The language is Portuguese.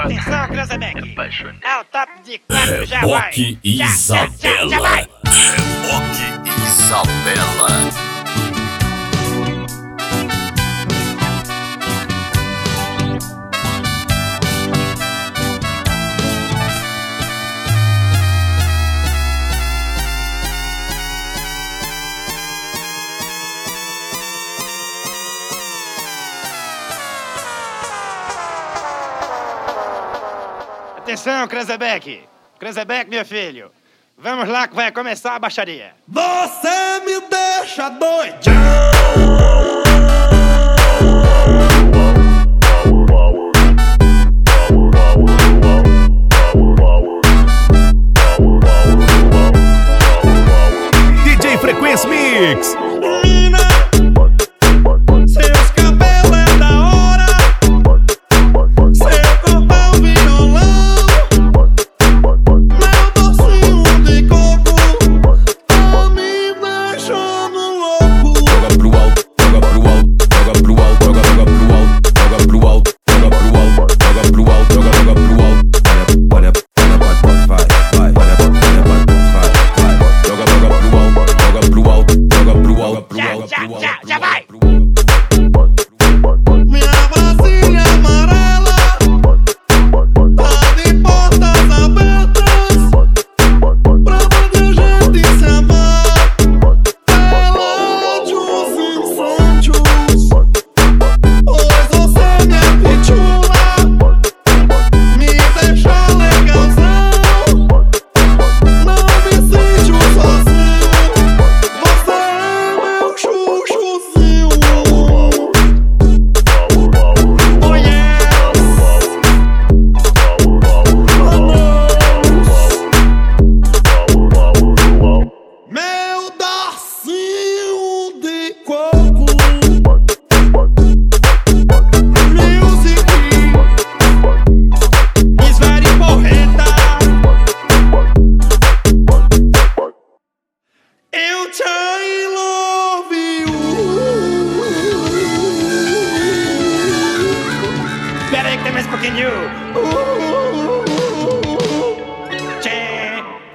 Atenção, Cranzebeck. Ao top de 4 já vai. Reboque Isabela. Já vai. Reboque Isabela. Atenção, Cranzebeck. Cranzebeck, meu filho. Vamos lá que vai começar a baixaria. Você me deixa doidão.